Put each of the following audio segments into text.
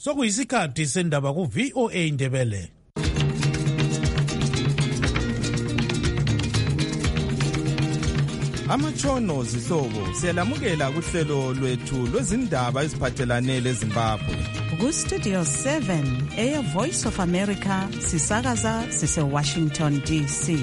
Sokuyisikhathi sendaba ku VOA Indebele. Amatshono zihlobo siyalamukela kuhlelo lwethu lwezindaba eziphathelane leZimbabwe. Ku Studio 7 Air Voice of America sisakaza sise Washington DC.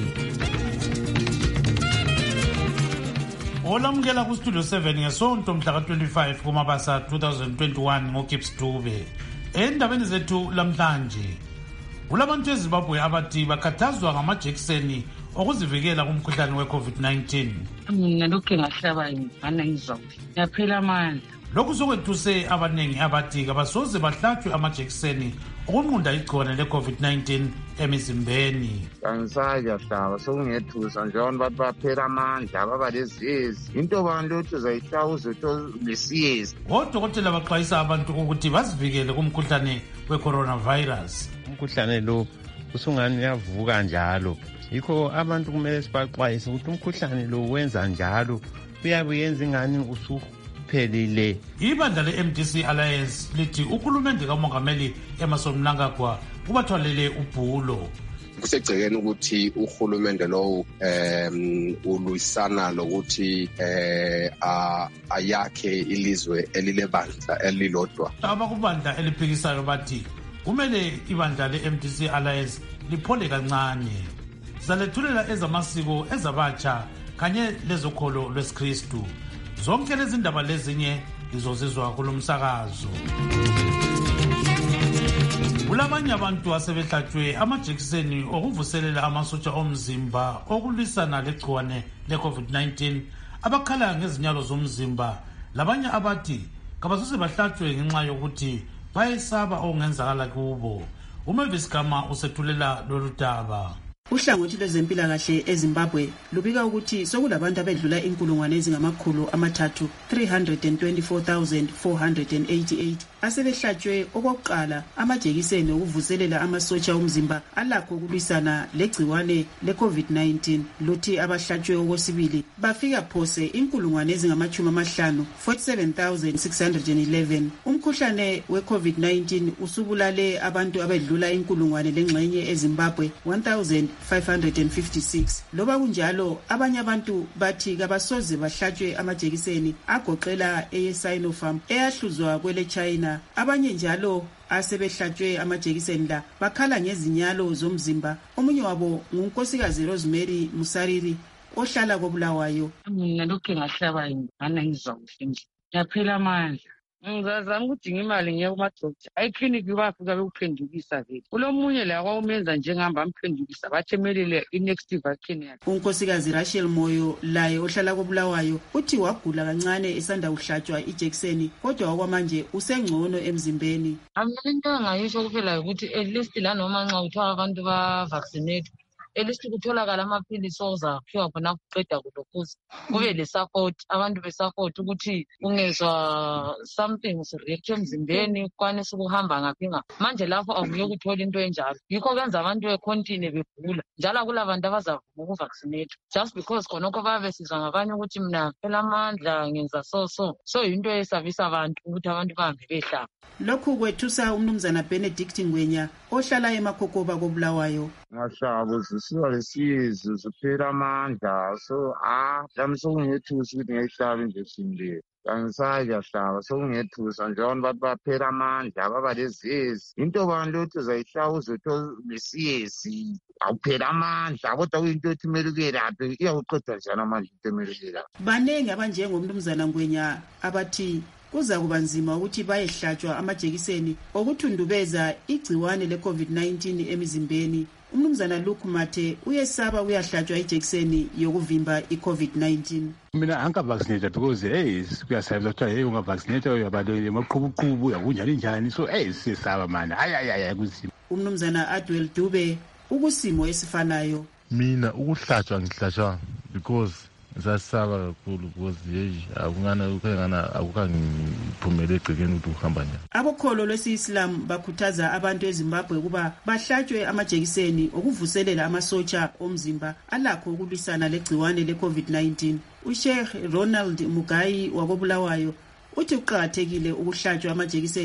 Olamukela ku Studio 7 ngesonto mhla ka-25 kuMabasa 2021 ngoGibbs Dube. Endabeni zethu lamhlanje kulabantu eZimbabwe abathi bakhathazwa ngamajekiseni okuzivikela kumkhuhlane we-COVID-19. Mina lokhu ngahlaba ingane ngizawuthi yaphela amandla. Lokhu sokwethuse abanengi abathi kabasoze bahlatshwe amajekiseni ukunqunda igciwane le-COVID-19 emizimbeni. Angisaya hlaba sokungethusa njengoba bathi baphela amandla baba leziyezi into bantu ukuthi uzayihlawuza lesiyezi. Odokotela baxwayisa abantu ukuthi bazivikele kumkhuhlane we-coronavirus. Umkhuhlane lo usungani uyavuka njalo, yikho abantu kumele sibaxwayise ukuthi umkhuhlane lo wenza njalo, uyabe yenza ingani usuphelile. Ibandla le-MDC Alliance lithi ukhulumende kamongameli Emmerson Mnangagwa ubathwalele ubhulo. Kusegcekeni ukuthi uhulumende lo ulwisana lokuthi ayakhe ilizwe elilebandla elilodwa. Abakubandla eliphikisayo bathi kumele ibandla le-MDC Alliance liphole kancane. Zalethulela ezamasiko ezabatsha kanye lezokholo lwesikristu. Zonke lezi ndaba lezinye izozizwa kulomsakazo. Kulabanye abantu asebehlatshwe amajekiseni okuvuselela amasotsha omzimba okulwisana legciwane le-COVID-19 abakhala ngezinyalo zomzimba, labanye abathi kabasose bahlatshwe ngenxa yokuthi bayesaba okungenzakala kubo. uMavis Gama usethulela lolu daba. Uhlangothi lwezempilakahle eZimbabwe lubika ukuthi sokulabantu abedlula inkulungwane ezingamakhulu amathathu 324,488 asebehlatshwe okokuqala amajekiseni okuvuselela amasotsha omzimba alakho ukulwisana legciwane le-COVID-19. Luthi abahlatshwe okwesibili bafika phose inkulungwane ezingama-50 47,611. Umkhuhlane we-COVID-19 usubulale abantu abedlula inkulungwane lengxenye eZimbabwe 1,556. Loba kunjalo abanye abantu bathi kabasoze bahlatshwe amajekiseni agoqela eyeSinopharm eyahluzwa kwele China. Abanye njalo asebehlatshwe amajekiseni la bakhala ngezinyalo zomzimba. Omunye wabo ngunkosikazi Rosemary Musariri ohlala koBulawayo. Mina lokhu ngahlaba ingane ngizawuthi nje yaphela amandla. Ngizazama ukudinga imali ngiye kumadokotela. Ayiklinikhi bafika bekuphendukisa vele. Kulomunye la kwawumenza njengihamba amphendukisa bathemelele i-next vaccine yakhe. Unkosikazi Rachel Moyo laye ohlala koBulawayo uthi wagula kancane esanda kuhlatshwa ijekiseni kodwa okwamanje usengcono emzimbeni. Into engayisho kuphela ukuthi at least la noma nxa kuthiwa abantu ba-vaccinate at least kutholakala amaphilisi ozaphiwa khona kuqeda kulokhuza kube le-support, abantu be-support ukuthi ungezwa something usireact emzimbeni kwanisa ukuhamba ngaphi ngaphi. Manje lapho akuye ukuthola into enjalo, yikho kwenza abantu becontinue begula njalo akulabantu abazavuma ukuvaccinate just because khonokho bayabe besizwa ngabanye ukuthi mina phela amandla ngenza so yinto esabisa abantu ukuthi abantu bahambe behlaba. Lokhu kwethusa umnumzana Benedict Ngwenya ohlala eMakhokoba koBulawayo. Ngahlaba zisiwa lesiyezi ziphela amandla so lami sokungethusa ukuthi ngiyihlabe injection le. Angisaya hlaba sokungethusa njengoba bathi baphela amandla baba leziyezi into bantu ukuthi uzayihlawuza lesiyezi awuphela amandla kodwa kuyinto ethi kumele ukuyelaphe iyawuqeda njani amandla into emele ukuyelaphe. Banengi abanjengomnumzana Ngwenya abathi kuza kuba nzima ukuthi bayehlatshwa amajekiseni okuthundubeza igciwane le-COVID-19 emizimbeni. Umnumzana Luke Mathe uyesaba uyahlatshwa ijekiseni yokuvimba i-COVID-19. Mina angavaccinate because kuyasaba ukuthi ungavaccinate uyabale emaqhubuqhubu yakunjani njani so siyesaba manje hayi kuzima. Umnumzana Adwell Dube ukusimo esifanayo. Mina ukuhlatshwa ngihlatshwa because ngisasaba kakhulu because akukangiphumele egcekeni ukuthi uhamba njani. Abokholo lwesi-Islam bakhuthaza abantu eZimbabwe ukuba bahlatshwe amajekiseni okuvuselela amasotsha omzimba alakho ukulwisana legciwane le-COVID-19. uSheikh Ronald Mugai wakoBulawayo uthi uqhakathekile ukuhlatshwa amajekiseni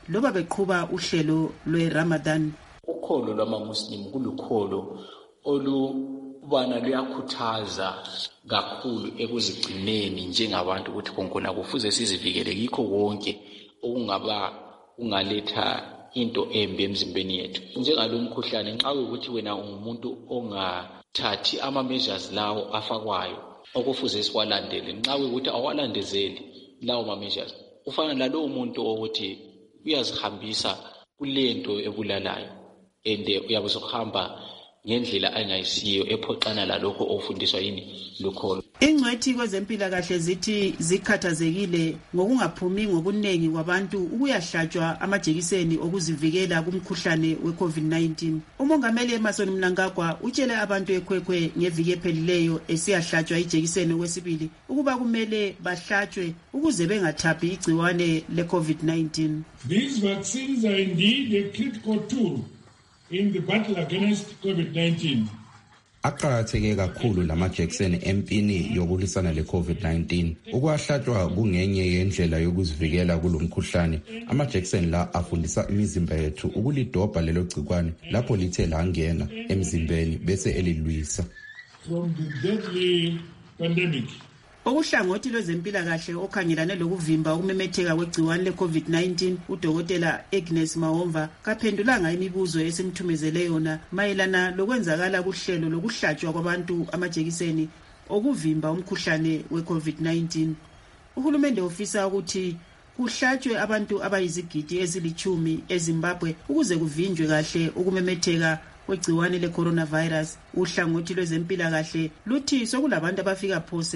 loba beqhuba uhlelo lwe-Ramadan. Ukholo lwamaMuslim kulukholo olubana luyakhuthaza kakhulu ekuzigcineni njengabantu ukuthi konkona kufuze sizivikele kikho konke okungaba ungaletha into embi emzimbeni yethu. Njengalo mkhuhlane nxa ukuthi wena ungumuntu ongathathi ama-measures lawo afakwayo okufuze siwalandele, nxa ukuthi awalandezeli lawo ma-measures ufana nalowo muntu ukuthi uyazihambisa kulento ebulalayo and uyabe sokuhamba ngendlela angayisiyo ephoxana lalokho ofundiswa yini lukholo. Ingcwethi kwezempilakahle zithi zikhathazekile ngokungaphumi ngobuningi kwabantu ukuyahlatshwa amajekiseni okuzivikela kumkhuhlane we-COVID-19. Umongameli Emmerson Mnangagwa utshele abantu eKwekwwe ngeviki ephelileyo esiyahlatshwa ijekiseni okwesibili ukuba kumele bahlatshwe ukuze bengathapi igciwane le-COVID-19. These vaccines are indeed a critical tool in the battle against COVID-19. Aqakatheke kakhulu lamajekiseni empini yokulwisana le-COVID-19. Ukuhlatshwa kungenye yendlela yokuzivikela kulomkhuhlane. Amajekiseni la afundisa imizimba yethu ukulidobha lelo gcikwane lapho lithe langena emzimbeni bese elilwisa. From the deadly pandemic. Okuhlangothi lwezempilakahle okhangelane lokuvimba ukumemetheka kwegciwane le-COVID-19 uDokotela Agnes Mahomva kaphendulanga imibuzo esimthumezele yona mayelana lokwenzakala kuhlelo lokuhlatshwa kwabantu amajekiseni okuvimba umkhuhlane we-COVID-19. Uhulumende ufisa ukuthi kuhlatshwe abantu abayizigidi ezili-10 eZimbabwe ukuze kuvinjwe kahle ukumemetheka kwegciwane le-coronavirus. Uhlangothi lwezempilakahle luthi sokulabantu abafika phose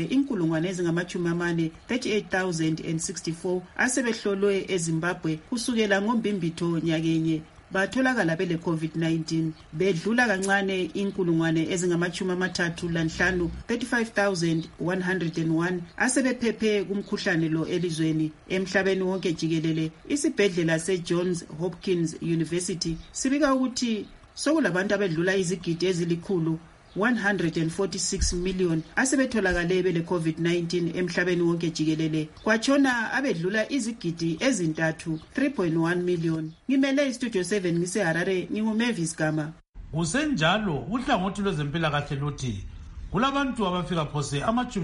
38,064 asebehlolwe eZimbabwe kusukela ngoMbimbithi nyakenye batholakala bele COVID-19 bedlula kancane 35,101 asebephephe kumkhuhlane lo elizweni. Emhlabeni wonke jikelele isibhedlela seJohns Hopkins University sibika ukuthi sokulabantu abedlula izigidi ezilikhulu 146 million asebetholakale bele COVID-19 emhlabeni wonke jikelele, kwatshona abedlula izigidi ezintathu 3.1 million. Ngimele iStudio 7 ngiseHarare, nginguMavis Gama. Kusenjalo uhlangothi lwezempilakahle luthi kulabantu abafika phose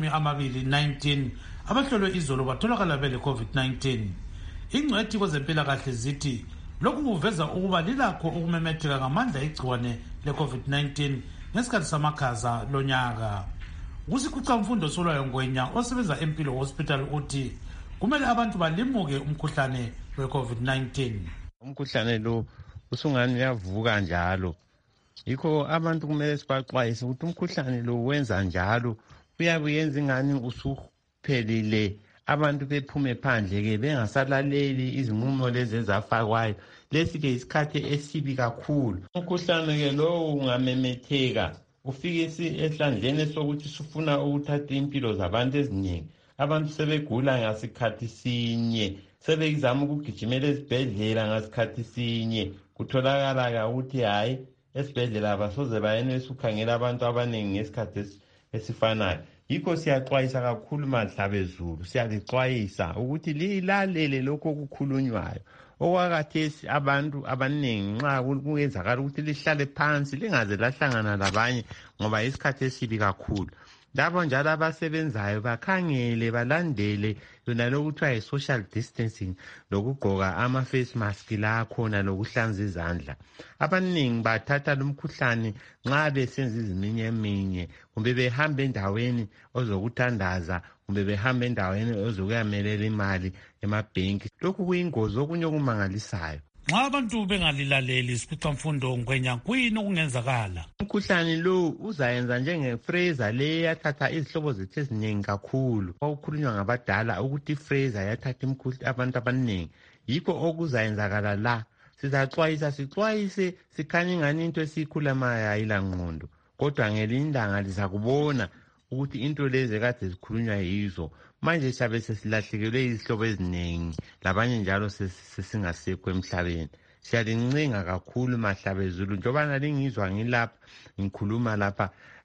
19 abahlolwe izolo batholakala bele COVID-19. Ingcwethi kwezempilakahle zithi lokhu kuveza ukuba lilakho ukumemetheka ngamandla igciwane le-COVID-19 ngesikhathi samakhaza lonyaka. Kusikhulumfundo Solwayo Ngwenya osebenza eMpilo Hospital uthi kumele abantu balimuke umkhuhlane we-COVID-19. Umkhuhlane lo usungani uyavuka njalo, yikho abantu kumele sibaxwayise ukuthi umkhuhlane lo wenza njalo uyabe yenza ingani usuphelile, abantu bephume phandle-ke bengasalaleli izinqumo lezi ezafakwayo. Lesi-ke isikhathi esibi kakhulu. Umkhuhlane-ke lowo ungamemetheka ufike esihlandleni sokuthi sifuna ukuthatha impilo zabantu eziningi. Abantu sebegula ngasikhathi sinye, sebezama ukugijimela esibhedlela ngasikhathi sinye. Kutholakala ukuthi hayi esibhedlela abasoze bayenelisa ukukhangela abantu abaningi ngesikhathi esifanayo. Yikho siyaxwayisa kakhulu Madlabezulu, siyalixwayisa ukuthi lilalele lokho okukhulunywayo. Okwakathesi abantu abaningi nxa kuyenzakala ukuthi lihlale phansi lingaze lahlangana labanye ngoba isikhathi esibi kakhulu. Labo njalo abasebenzayo bakhangele balandele yona lokuthiwa yi-social distancing lokugqoka ama-face mask la khona lokuhlanza izandla. Abaningi bathatha lumkhuhlane nxa besenza iziminyeminya kumbe behamba endaweni ozokuthandaza kumbe behamba endaweni ozokuyamelela imali emabhenki. Lokhu kuyingozi okunye okumangalisayo. Nxa abantu bengalilaleli isikhulumfundo Ngwenya kuyini okungenzakala? Umkhuhlane lo uzayenza njenge-Fraser le yathatha izihlobo zethu eziningi kakhulu. Kwakukhulunywa ngabadala ukuthi i-Fraser yathatha abantu abaningi. Yikho okuzayenzakala la. Sizaxwayisa sixwayise sikhanye ingani into esiyikhulamayo ayilangqondo. Kodwa ngelinye ilanga lizakubona ukuthi into lezi kade zikhulunywa yizo. Manje siyabe sesilahlekelwe izihlobo eziningi labanye njalo sesingasekho emhlabeni. Siyalincenga kakhulu Madlabezulu njengoba nalingizwa ngilapha ngikhuluma lapha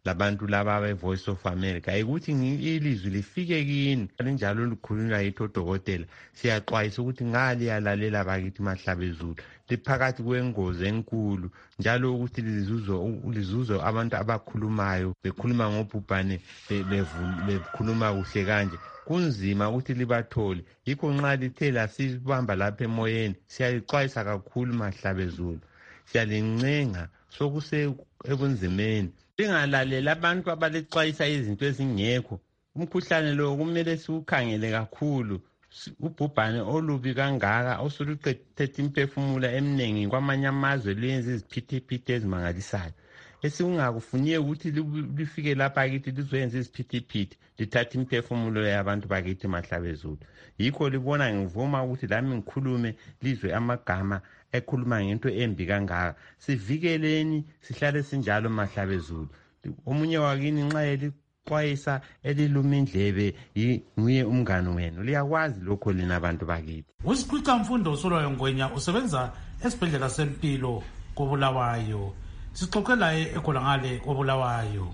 labantu laba be-Voice of America ukuthi ilizwi lifike kini njalo likhulunywa yitho dokotela. Siyaxwayisa ukuthi ngaliyalela bakithi Mahlabezulu liphakathi kwengozi enkulu njalo ukuthi lizuzo abantu abakhulumayo bekhuluma ngobhubhane bekhuluma kuhle kanje kunzima ukuthi libathole. Yikho nxa lithe lasibamba lapha emoyeni siyalixwayisa kakhulu Mahlabezulu, siyalincenga sokuse ebunzimeni lingalalela abantu abalixwayisa izinto ezingekho. Umkhuhlane lo kumele siwukhangele kakhulu. Ubhubhane olubi kangaka osuluqedethe imphefumulo eminingi kwamanye amazwe luyenza iziphithiphithi ezimangalisayo. Esingakufuniye ukuthi lifike lapha kithi lizoyenza iziphithiphithi lithathe imphefumulo yabantu bakithi Mahlabezulu. Yikho libona ngivuma ukuthi lami ngikhulume lizwe amagama ekhuluma ngento embi kangaka. Sivikeleni sihlale sinjalo Mahlabezulu. Omunye wakini nxa elixwayisa eliluma indlebe nguye umngane wenu. Liyakwazi lokho lina abantu bakithi. Usiqhwiqa Mfundo Usolwayo Ngwenya usebenza esibhedlela sempilo koBulawayo. Sixoxe laye ekhona ngale koBulawayo.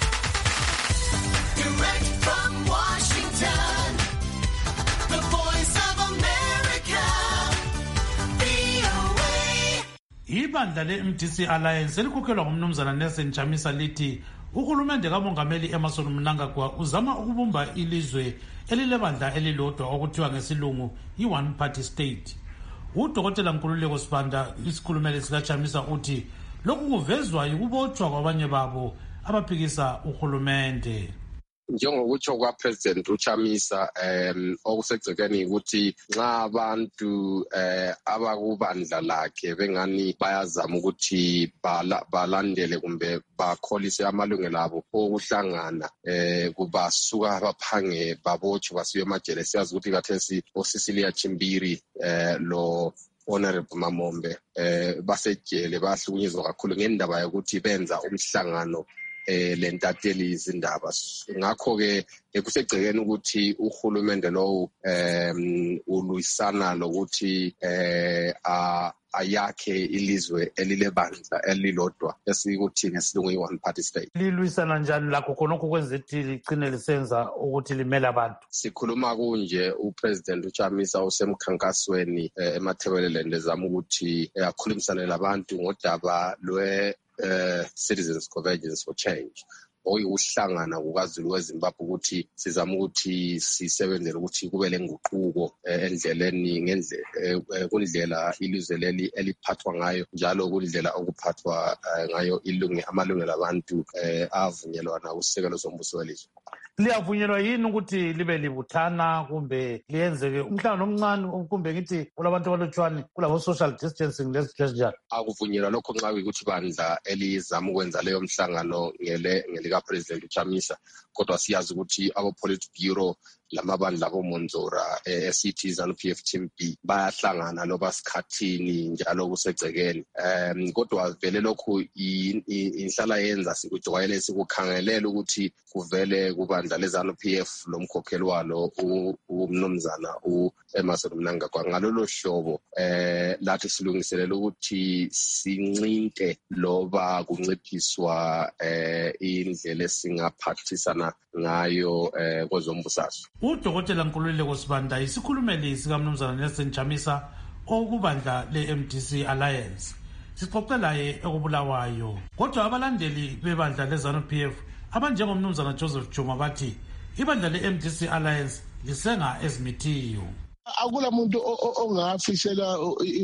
Ibandla le-MDC Alliance elikhokhelwa ngumnumzana Nelson Chamisa lithi uhulumende kamongameli Emmerson Mnangagwa uzama ukubumba ilizwe elilebandla elilodwa okuthiwa ngesilungu i-one party state. Udokotela Nkululeko Sibanda isikhulumeli sikaChamisa uthi lokhu kuvezwa yikubotshwa kwabanye babo abaphikisa uhulumende. Njengokutsho kwaPresident uChamisa okusegcekeni ukuthi nxa abantu abakubandla lakhe bengani bayazama ukuthi balandele kumbe bakholise amalungelo abo okuhlangana kubasuka baphange babotshwe basiwe emajele. Siyazi ukuthi kathesi oSicilia Chimbiri lo Honorable Mamombe basejele bahlukunyezwa kakhulu ngendaba yokuthi benza umhlangano lentateli izindaba. Ngakho ke kusegcekeni ukuthi uhulumende lo ulwisana lokuthi ayakhe ilizwe elilebandla elilodwa esikuthi ngesilungu i-one party state. Lilwisana njani lakho khonokho kwenza ukuthi ligcine lisenza ukuthi limele abantu? Sikhuluma kunje uPresident uChamisa usemkhankasweni eMathebeleleni ezama ukuthi akhulumisane labantu ngodaba Citizens Convergence for Change. Okuhlangana kukaZulu weZimbabwe ukuthi sizama ukuthi sisebenzele ukuthi kube lenguquko endleleni kundlela ilizwe leli eliphathwa ngayo njalo kundlela okuphathwa ngayo amalungelo abantu avunyelwana kusekelo zombuso welizwe. Liyavunyelwa yini ukuthi libe libuthana kumbe liyenzeke umhlangano omncane kumbe ngithi kulabantu abalutshwane kulabo social distancing lezinto? Akuvunyelwa lokho nxa kuyikuthi bandla elizama ukwenza leyo mhlangano ngelika President uChamisa, kodwa siyazi ukuthi abo Politburo lamabandla aboMonzora esithi ZANU-PF Team B bayahlangana loba sikhathini njalo kusegcekeni. Kodwa vele lokhu inhlala yenza sikujwayele sikukhangelela ukuthi kuvele kubandla leZANU-PF lomkhokheli walo umnumzana uEmmerson Mnangagwa. Ngalolo hlobo lathi silungiselela ukuthi sincinte loba kunciphiswa indlela esingaphathisana ngayo kwezombusazwe. Udokotela Nkululeko Sibanda isikhulumeli sikaMnumzana Nelson Chamisa okubandla le-MDC Alliance. Sixoxe laye ekubulawayo. Kodwa abalandeli bebandla leZANU-PF abanjengomnumzana Joseph Juma bathi ibandla le-MDC Alliance lisenga ezimithiyo. Akula muntu ongafisela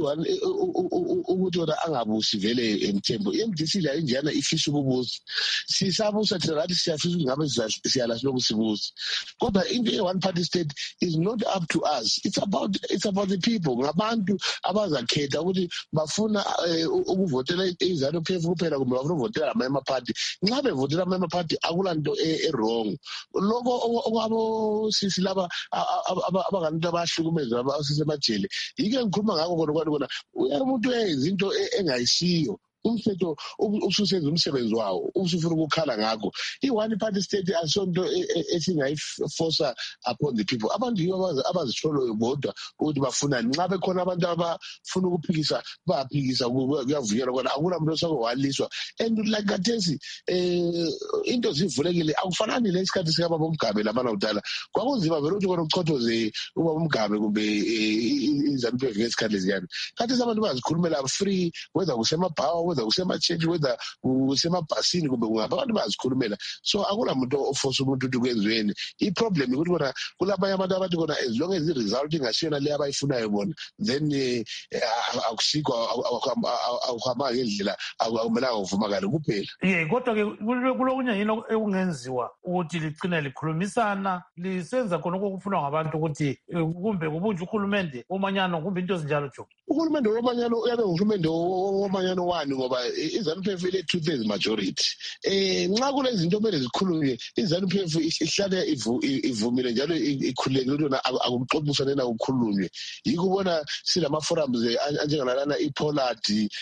ukuthi wona angabusi vele emthembo. iMDC la injana ifisa ukubusa. Sisabusa thina lathi siyafisa ngabe siyala siloko sibusa. Kodwa into ye-one party state is not up to us. It's about the people. Ngabantu abazakhetha ukuthi bafuna ukuvotela iZANU-PF kuphela kumbe bafuna ukuvotela ama party. Nxa bevotela ama party akula nto wrong. Lokho okwabo sisi laba abangantu abahluku abasemajele yike ngikhuluma ngakho kona umuntu ezinto engayisiyo umthetho ususenza umsebenzi wawo usufuna ukukhala ngakho i-one party state asonto esingayiforsa upon the people. Abantu yibo abazihloloyo bodwa ukuthi bafunani. Nxa bekhona abantu abafuna ukuphikisa bayaphikisa, kuyavunyelwa kona, akula muntu osakowaliswa. And like kathesi into zivulekile, akufanani lesikhathi sikababa uMgabe labana kudala. Kwakunzima vele ukuthi kona uchothoze ubaba uMgabe kumbe iZANU-PF ngesikhathi leziyana. Kathesi abantu bazikhulumela free, whether kusemabhawa, whether kusema-church, whether kusemabhasini kumbe kungapha, abantu bazikhulumela. So akula muntu oforce umuntu ukuthi kwenzweni. I-problem ukuthi kona kulabanye abantu abathi kona as long as i-result ingasiyona le abayifunayo bona, then akusikho akuhamba ngendlela akumelanga uvumakale kuphela. Kodwa-ke kulokunye yini ekungenziwa ukuthi ligcine likhulumisana lisenza khona okufunwa ngabantu ukuthi kumbe kubunjwe uhulumende womanyano kumbe into ezinjalo jo? Uhulumende womanyano uyabe uhulumende womanyano wani ngoba iZANU-PF ile 2/3 majority. Nxa kulezi zinto kumele zikhulunywe, iZANU-PF ihlale ivumile njalo ikhululekile ukuthi akuxoxisane na ukukhulunywe. Yikho ubona silama-forums anjengalana iPollard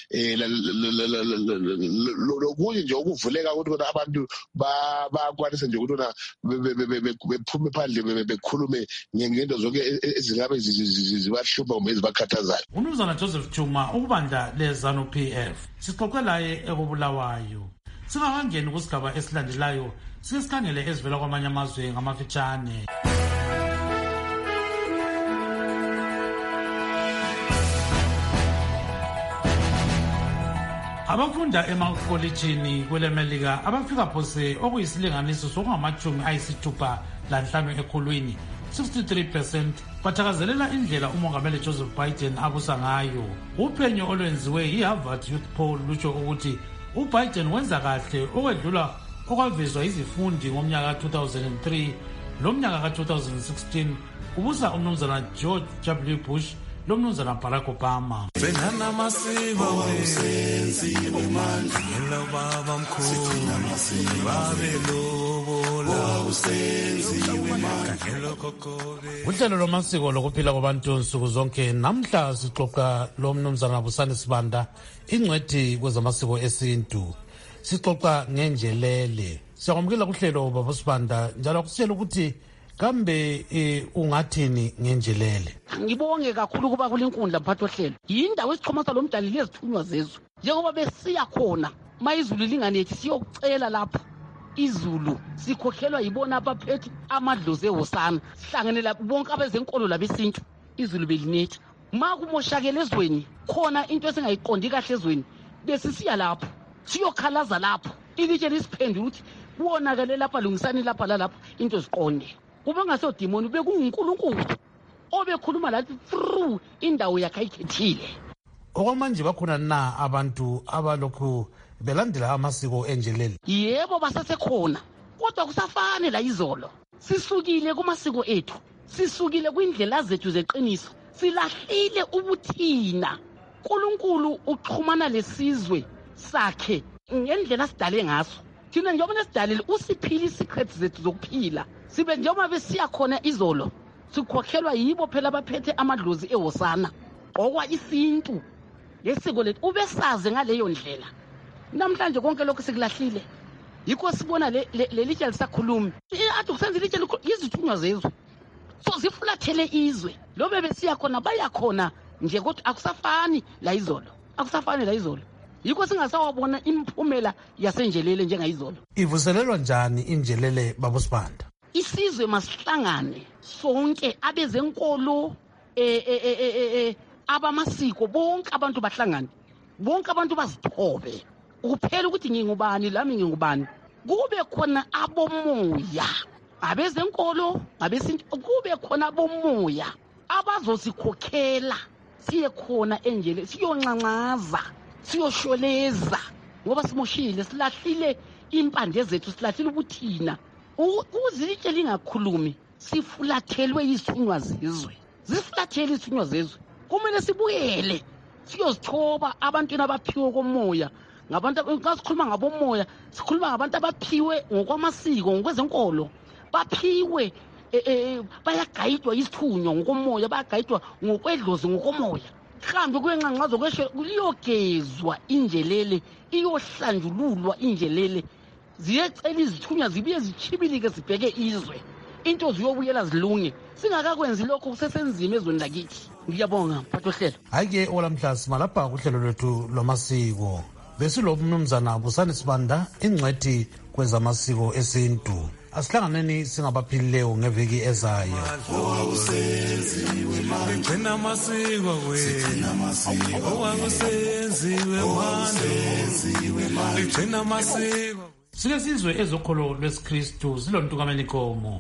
lokunye nje okuvuleka ukuthi kona abantu bakwanisa nje ukuthi bephume phandle bekhulume ngento zonke ezingabe zibahlupha kumbe ezibakhathazayo. Umnumzana Joseph Chuma, ukubandla leZANU-PF, sixoxe laye ekubulawayo. Singakangeni kusigaba esilandelayo, sike sikhangele ezivela kwamanye amazwe ngamafitshane. Abafunda emakolitshini kwelemelika abafika phose okuyisilinganiso sokungama-65 ekhulwini 63% bathakazelela indlela umongameli Joseph Biden abusa ngayo. Uphenyo olwenziwe yi-Harvard Youth Poll lutsho ukuthi uBiden wenza kahle okwedlula okwavezwa izifundi ngomnyaka ka-2003 lomnyaka ka-2016 ubusa umnumzana George W. Bush lomnumzana Barack Obama. Uhlelo lomasiko lokuphila kwabantu nsuku zonke namhla sixoxa lomnumzana Busani Sibanda, ingcwethi kwezamasiko esintu. Sixoxa ngenjelele. Siyakwamukela kuhlelo baba Sibanda, njalo akusitshela ukuthi kambe ungathini ngenjelele? Ngibonge kakhulu kuba kulinkundla mphathi ohlelo. Yindawo esixhomasa lo mdali lezithunywa zezwe. Njengoba besiya khona mayizulu linganethi siyokucela lapha. Izulu sikhokhelwa yibona abaphethe amadlozi ehosana. Sihlangene lapho bonke abezenkolo labesintu. Izulu belinethi. Makumoshakele ezweni khona into esingayiqondi kahle ezweni. Besisiya lapho. Siyokhalaza lapho. Ilitshe lisiphendula ukuthi kuwonakale lapha lungisani lapha lalapha into ziqonde. Kuba ngasodimoni bekuNkulunkulu obekhuluma lathi through indawo yakhe ayikhethile. Okwamanje bakhona na abantu abalokhu belandela amasiko enjelele? Yebo basasekhona, kodwa kusafane la izolo. Sisukile kumasiko ethu, sisukile kwindlela zethu zeqiniso, silahlile ubuthina. uNkulunkulu uxhumana lesizwe sakhe ngendlela sidale ngaso. Thina njengoba nesidalile usiphila isikhathi zethu zokuphila. Sibe njengoba besiya khona izolo sikhokhelwa yibo phela abaphethe amadlozi ehosana okwa isintu lesiko lethu ubesaze ngaleyo ndlela. Namhlanje konke lokho sikulahlile. Yikho sibona lelitshe lisakhuluma. Athi kusenza ilitshe izithunywa zezwe. So zifulathele izwe. Lobe besiya khona bayakhona nje kodwa akusafani la izolo. Akusafani la izolo. Yikho singasawabona imphumela yasenjelele njengayizolo. Ivuselelwa njani injelele baba Sibanda? Isizwe masihlangane sonke abezenkolo abamasiko bonke abantu bahlangane. Bonke abantu bazithobe. Ukuphela ukuthi ngingubani lami ngingubani. Kube khona abomoya. Abezenkolo, abesintu kube khona abomoya abazosikhokhela siye khona enjele siyoncancaza. Siyosholeza ngoba simoshile silahlile impande zethu silahlile ubuthina. Uzilitshe lingakhulumi sifulathelwe izithunywa zezwe. Zifulathele izithunywa zezwe. Kumele sibuyele siyozithoba abantwana abaphiwe komoya. Ngabantu ngasikhuluma ngabomoya, sikhuluma ngabantu abaphiwe ngokwamasiko ngokwezenkolo. Baphiwe bayagayidwa izithunywa ngokomoya, bayagayidwa ngokwedlozi ngokomoya. mhlawumbe kwenqanqazo kweshe kuyogezwa injelele iyohlanjululwa injelele ziyecela izithunywa zibuye zichibilike zibheke izwe into ziyobuyela zilunge singakakwenzi lokho kusesenzima ezweni lakithi. Ngiyabonga mphathi ohlelo. Hhayi-ke olamhla simalapha kuhlelo lwethu lwamasiko besilo mnumzana Busani Sibanda ingcwethi kwezamasiko esintu. Asihlanganeni singabaphilileyo ngeviki ezayo. Gcina amasiko gcina amasiko. Silesizwe ezokholo lwesikristu silontukameni komo.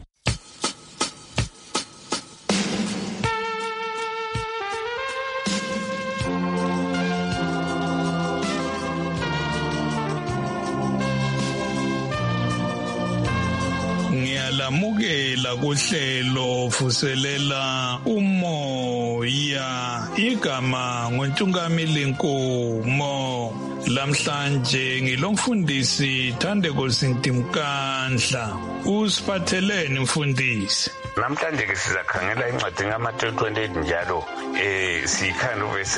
Lamukela kuhlelo fuselela umoya igama ngoNtungamili Nkomo. Lamhlanje ngilomfundisi Thandeko Sintimkandla. Usiphatheleni mfundisi? Namhlanje ke sizakhangela incwadi kaMateyu 28 njalo sikhanda uverse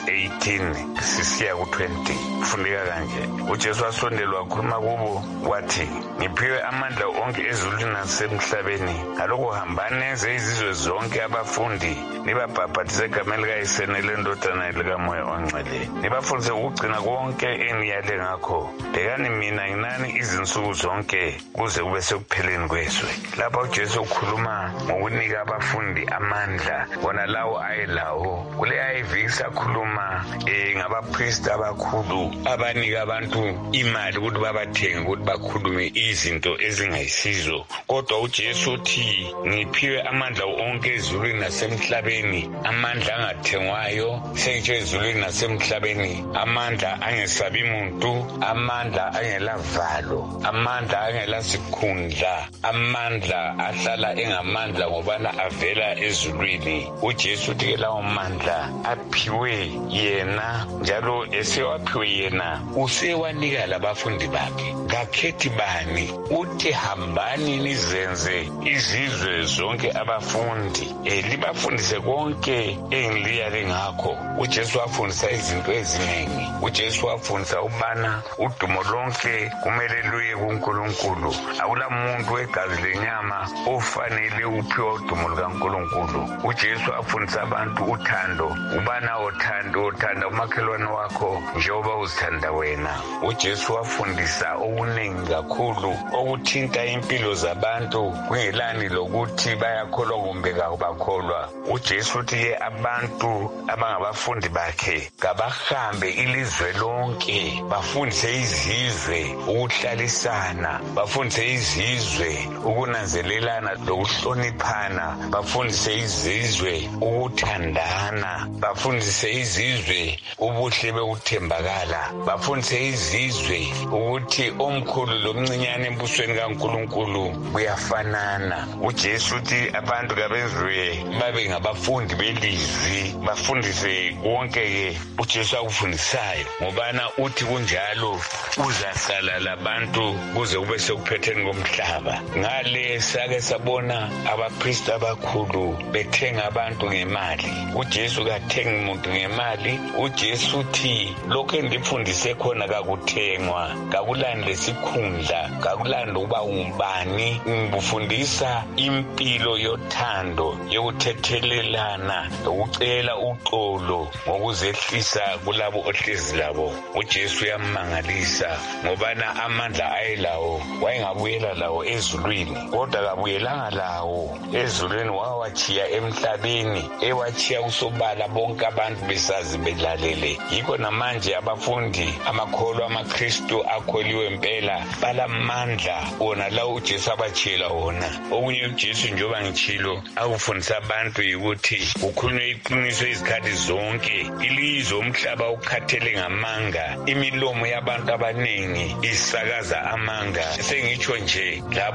18 sisiya ku20 kufundeka kanje. uJesu wasondelwa wakhuluma kubo wathi ngiphiwe amandla onke ezulwini nasemhlabeni ngalokho hambani nenze izizwe zonke abafundi nibabhaphathise egameni likaYise lendodana likaMoya Ongcwele nibafundise ukugcina konke engiyale ngakho. Bhekani mina nginani izinsuku zonke kuze kube sekupheleni kwezwe. Lapha uJesu ukhuluma ngokunika abafundi amandla wona lawo ayelawo. Kule ayiviki sakhuluma ngabapristi abakhulu abanika abantu imali ukuthi babathenge ukuthi bakhulume izinto ezingayisizo. Kodwa uJesu uthi ngiphiwe amandla onke ezulwini nasemhlabeni, amandla angathengwayo, sengitsho ezulwini nasemhlabeni, amandla angesabi muntu, amandla angelavalo, amandla angelasikhundla, amandla ahlala engamandla ngobana avela ezulwini. uJesu uthi ke lawo mandla aphiwe yena, njalo esewaphiwe yena usewanika labafundi bakhe. Kakhethi bani, uthi hambani nizenze izizwe zonke abafundi, libafundise konke engiliyale ngakho. uJesu wafundisa izinto eziningi. uJesu wafundisa ubana udumo lonke kumele luye kuNkulunkulu. Akula muntu wegazi lenyama ofanele uphiwa udumo lukaNkulunkulu. uJesu wafundisa abantu uthando, ubana uthanda umakhelwane wakho njengoba uzithanda wena. uJesu wafundisa okuningi kakhulu okuthinta impilo zabantu kungelani lokuthi bayakholwa kumbe kabakholwa. uJesu uthi abantu abangabafundi bakhe kabahambe ilizwe lonke bafundise izizwe ukuhlalisana, bafundise izizwe ukunanzelelana lokuhloniphana, bafundise izizwe ukuthandana, bafundise izizwe ubuhle bekuthembakala, bafundise izizwe ukuthi omkhulu lomncinyane embusweni kaNkulunkulu kuyafanana. uJesu uthi abantu kabenziwe babe ngabafundi belizwi, bafundise konke-ke uJesu akufundisayo, ngobana uthi kunjalo uzahlala labantu kuze kube sekuphetheni komhlaba. Ngale sake sabona abapristi abakhulu bethenga abantu ngemali. uJesu kathengi umuntu ngemali. uJesu uthi lokho endifundise khona kakuthengwa, kakulani lesikhundla, kakulani ukuba ungubani. Ngibufundisa impilo yothando, yokuthethelelana, ukucela uxolo, ngokuzehlisa kulabo ohlezi labo. uJesu uyammangalisa ngobana amandla ayelawo wayengabuyela lawo ezulwini, kodwa kabuyelanga lawo ezulwini, wawachiya emhlabeni, ewachiya kusobala bonke abantu besazi belalele. Yikho namanje abafundi amakholwa amaKristu akholiwe impela balamandla wona lawo uJesu abachiyela wona. Okunye uJesu njengoba ngitshilo akufundisa abantu yikuthi ukhulunywe iqiniso izikhathi zonke. Ilizwe umhlaba ukhathele ngamanga, imilomo yabantu abaningi isakaza amanga. Sengitsho nje labo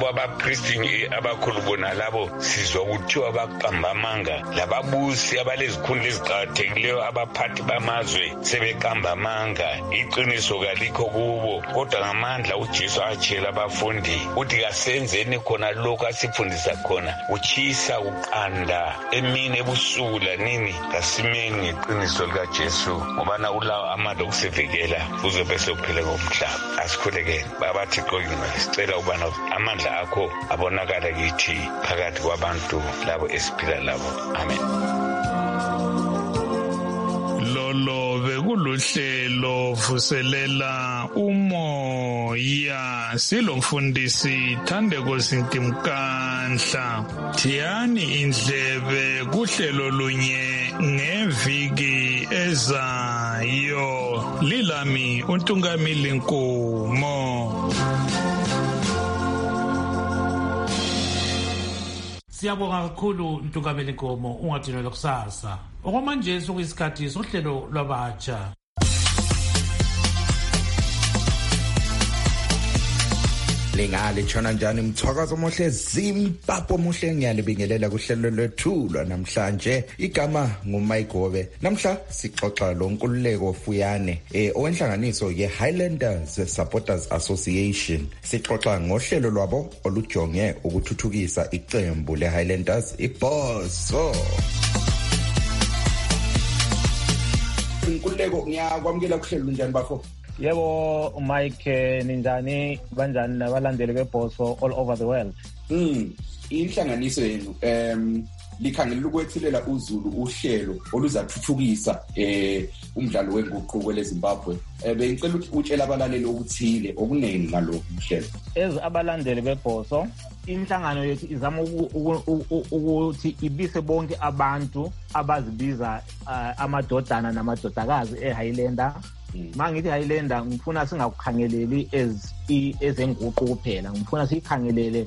abapristi abakhulu bona labo sizwa kuthiwa baqamba amanga, lababusi abalezikhundla eziqakathekileyo abaphathi bamazwe sebeqamba amanga. Iqiniso kalikho kubo, kodwa ngamandla uJesu atshela abafundi uthi kasenzeni khona lokho asifundisa khona, utshisa uqanda emini ebusuku lanini, kasimeni ngeqiniso likaJesu ngobana ulawo amandla okusivikela uzobe sokuphila ngomhlaba. Asikhulekeni babathi qokingcwele, sicela ubana amandla akho abonakala kithi phakathi kwabantu labo esiphila labo. Amen. Lolo bekuluhlelo vuselela umoya, silomfundisi Thandeko Sintimkanhla. Thiyani indlebe kuhlelo lunye ngeviki ezayo. Lilami uNtungamili Nkomo. Siyabonga kakhulu Ntungamili Nkomo, ungathinelwa kusasa. Okwamanje sokuyisikhathi sohlelo lwabatsha. Lingale tshona njani mthwakazo omuhle Zimbabwe omuhle, ngiyalibingelela kuhlelo lwethu namhlanje. Igama nguMayigobe. Namhla sixoxa lo Nkululeko Fuyane owenhlanganiso ye-Highlanders Supporters Association. Sixoxa ngohlelo lwabo olujonge ukuthuthukisa iqembu le-Highlanders iBhoso. Nkululeko, ngiyakwamukela kuhlelo njani bafo? Yebo Mike, ninjani banjani nabalandeli beBhoso all over the world? Inhlanganiso yenu likhangela ukwethulela uZulu uhlelo oluzathuthukisa umdlalo wenguquko leZimbabwe. Bengicela ukuthi utshela abalaleli okuthile okuningi ngalokho uhlelo. Abalandeli beBhoso, inhlangano yethu izama ukuthi ibise bonke abantu abazibiza amadodana namadodakazi eHighlander. Mangithi Highlander ngifuna singakukhangeleli ezenguquko kuphela, ngifuna sikhangelele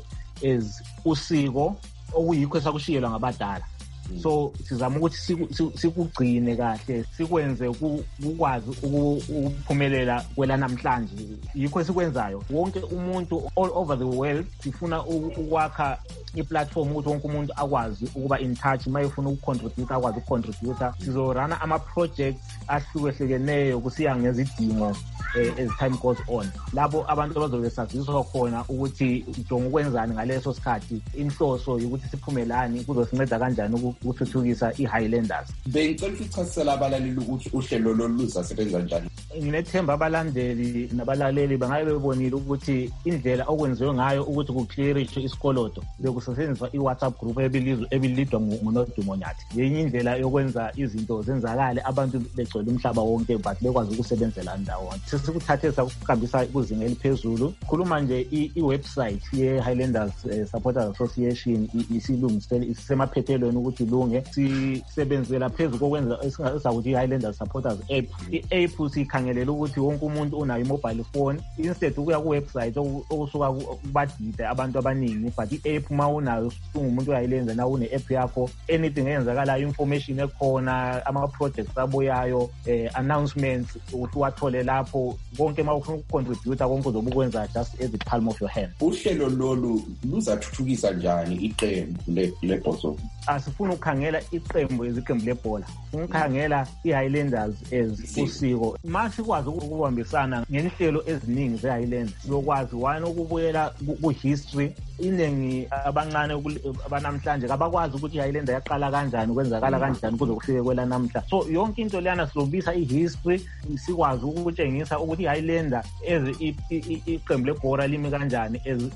usiko okuyikho sakushiyelwa ngabadala. So sizama ukuthi sikugcine kahle, sikwenze ukwazi ukuphumelela kwelanamhlanje. Yikho esikwenzayo. Wonke umuntu all over the world sifuna ukwakha i-platform ukuthi wonke umuntu akwazi ukuba in touch, mayefuna ukucontribute akwazi ukucontribute. Sizorana ama-projects ahlukehlukeneyo kusiya ngezidingo as time goes on. Labo abantu abazobe saziswa khona ukuthi ujonga ukwenzani ngaleso sikhathi, inhloso ukuthi siphumelani, kuzosinceda kanjani ukuthuthukisa i-Highlanders. Bengicela ukuchasisela abalaleli ukuthi uhlelo lolu luzasebenza njani. Nginethemba abalandeli nabalaleli bangabe bebonile ukuthi indlela okwenziwe ngayo ukuthi kuclearishwe isikoloto bekusetshenziswa i-WhatsApp group ebilidwa nguNodumo Nyathi. Yenye indlela yokwenza izinto zenzakale abantu begcwele umhlaba wonke but bekwazi ukusebenzela ndawonye. Sikuthathe sakuhambisa kuzinga eliphezulu. Khuluma nje i-website ye-Highlanders Supporters Association isilungisele isemaphethelweni ukuthi lunge. Sisebenzela phezulu kokwenza esingazakuthi i-Highlanders Supporters app. I-app sikhangelela ukuthi wonke umuntu unayo i-mobile phone, instead ukuya ku-website okusuka kubadide abantu abaningi, but i-app ma unayo ungumuntu uyayilenza na une-app yakho, anything eyenzakalayo, information ekhona, ama-projects abuyayo, announcements ukuthi wathole lapho, konke ma ufuna ukucontribute konke uzobe ukwenza just at the palm of your hand. Uhlelo lolu luzathuthukisa njani iqembu leBhoso? Asifuna ukukhangela iqembu eziqembu lebhola, ukukhangela i-Highlanders as usiko. Masikwazi ukubambisana ngenhlelo eziningi ze-Highlanders, sizokwazi one ukubuyela ku-history. Iningi abancane abanamhlanje abakwazi ukuthi i-Highlander yaqala kanjani, kwenzakala kanjani kuze kufike kwelanamhla. So yonke into leyana silobisa i-history, sikwazi ukutshengisa ukuthi i-Highlander as iqembu lebhola limi kanjani,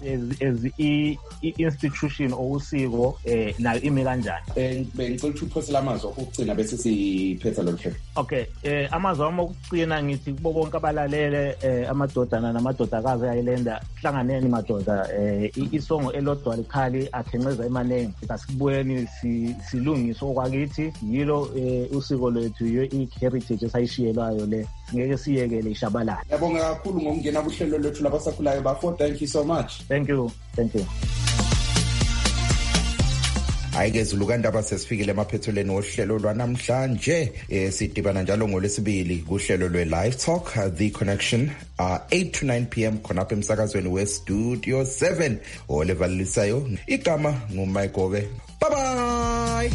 as i-institution usiko nayo imi kanjani. Bengicela ukuthi uphosele amazwi okugcina bese siphetha lo hlelo. Okay, amazwi ami okugcina ngithi kubo bonke abalalele amadodana namadodakazi e-Highlander, hlanganeni madoda, isongo elodwa likhali akhenceza emanengi. Asibuyeni silungise okwakithi, yilo usiko lwethu, yiyo i-heritage esayishiyelwayo le, ngeke siyekele ishabalala. Ngiyabonga kakhulu ngokungena kuhlelo lwethu labasakhulayo bafo. Thank you so much. Thank you. Ayike Zulukandaba sesifikile emaphethelweni wohlelo lwanamhlanje. Sidibana njalo ngolwesibili kuhlelo lwe-Live Talk, The Connection, 8 to 9 p.m. khonapha emsakazweni we-Studio 7. Olevalilisayo, igama nguMike Gobe. Bye-bye!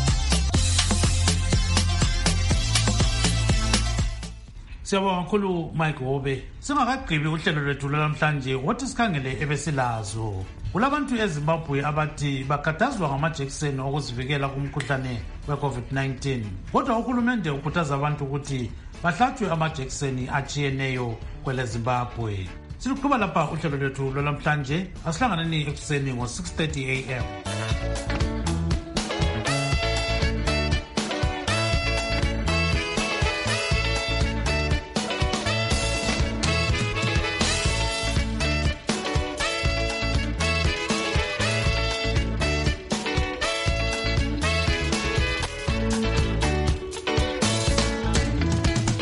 Siyabonga kakhulu Mike Gobe. Singakagqibi uhlelo lwethu namhlanje wathi sikhangele ebesilazo. Kulabantu eZimbabwe abathi bakhathazwa ngamajekiseni okuzivikela kumkhuhlane we-COVID-19. Kodwa uhulumende ukhuthaza abantu ukuthi bahlatshwe amajekiseni achiyeneyo kwele Zimbabwe. Siluqhuba lapha uhlelo lwethu namhlanje. Asihlanganeni ekuseni ngo-6:30 a.m.